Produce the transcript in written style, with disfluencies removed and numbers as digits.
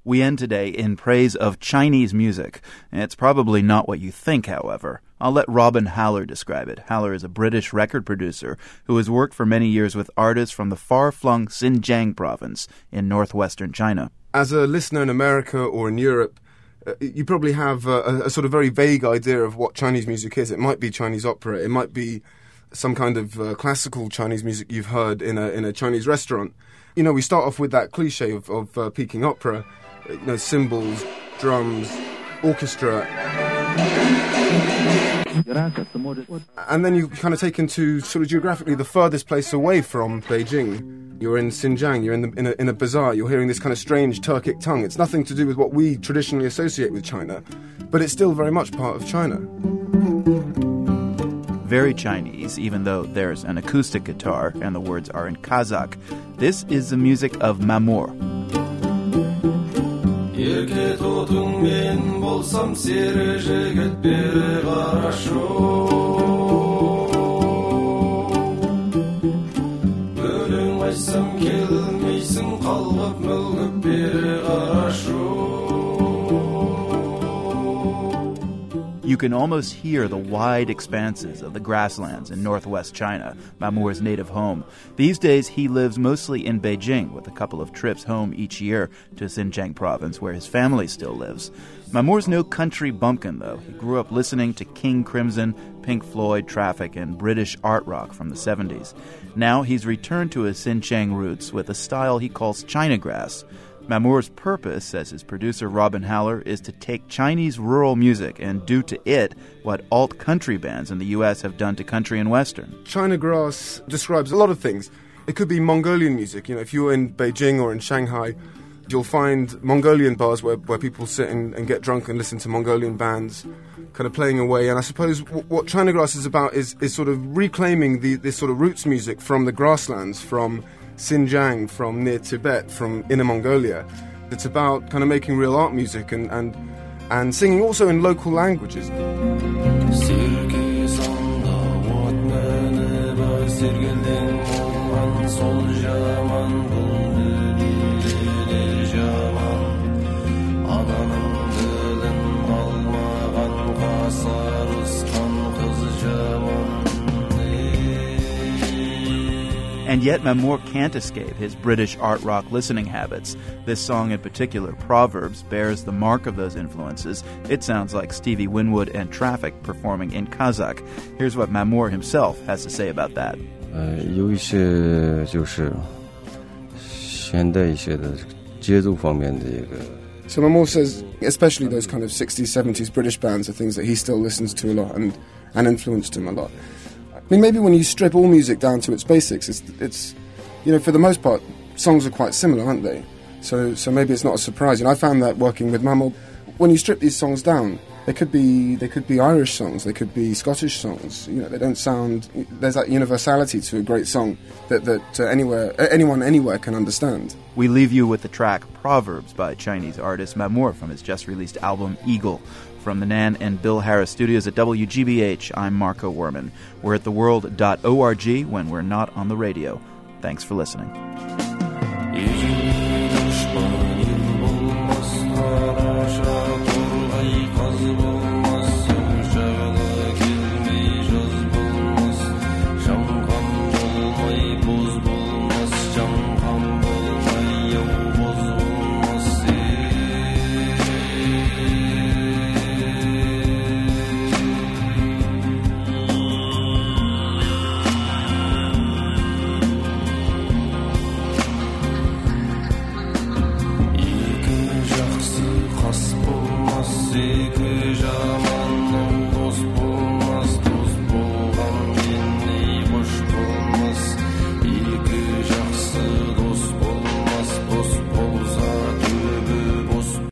We end today in praise of Chinese music. It's probably not what you think, however. I'll let Robin Haller describe it. Haller is a British record producer who has worked for many years with artists from the far-flung Xinjiang province in northwestern China. As a listener in America or in Europe, you probably have a sort of very vague idea of what Chinese music is. It might be Chinese opera. It might be some kind of classical Chinese music you've heard in a Chinese restaurant. You know, we start off with that cliche of Peking opera. You know, cymbals, drums, orchestra. And then you kind of take into sort of geographically the furthest place away from Beijing. You're in Xinjiang, you're in a bazaar, you're hearing this kind of strange Turkic tongue. It's nothing to do with what we traditionally associate with China, but it's still very much part of China. Very Chinese, even though there's an acoustic guitar and the words are in Kazakh. This is the music of Mamour. You can almost hear the wide expanses of the grasslands in northwest China, Mamour's native home. These days, he lives mostly in Beijing, with a couple of trips home each year to Xinjiang province, where his family still lives. Mamour's no country bumpkin, though. He grew up listening to King Crimson, Pink Floyd, Traffic, and British art rock from the 70s. Now he's returned to his Xinjiang roots with a style he calls China grass. Mamour's purpose, says his producer Robin Haller, is to take Chinese rural music and do to it what alt-country bands in the U.S. have done to country and western. China grass describes a lot of things. It could be Mongolian music. You know, if you're in Beijing or in Shanghai, you'll find Mongolian bars where people sit and get drunk and listen to Mongolian bands kind of playing away. And I suppose what China grass is about is sort of reclaiming this sort of roots music from the grasslands, from Xinjiang, from near Tibet, from Inner Mongolia. It's about kind of making real art music and singing also in local languages. And yet Mamour can't escape his British art rock listening habits. This song in particular, Proverbs, bears the mark of those influences. It sounds like Stevie Winwood and Traffic performing in Kazakh. Here's what Mamour himself has to say about that. 有一些就是现代一些的节奏方面的一个 So Mamour says, especially those kind of 60s, 70s British bands are things that he still listens to a lot and influenced him a lot. I mean, maybe when you strip all music down to its basics, it's you know, for the most part, songs are quite similar, aren't they? So maybe it's not a surprise. And I found that working with Mamour, when you strip these songs down, they could be Irish songs, they could be Scottish songs. You know, they don't sound. There's that universality to a great song that anyone anywhere can understand. We leave you with the track Proverbs by Chinese artist Mamour from his just-released album Eagle. From the Nan and Bill Harris studios at WGBH, I'm Marco Werman. We're at theworld.org when we're not on the radio. Thanks for listening. Iki